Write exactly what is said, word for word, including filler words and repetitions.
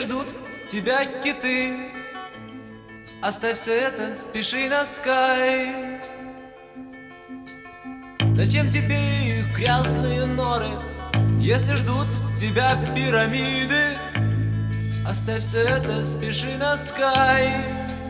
ждут тебя киты, оставь все это, спеши на скай. Зачем тебе их грязные норы, если ждут тебя пирамиды? Оставь все это, спеши на скай.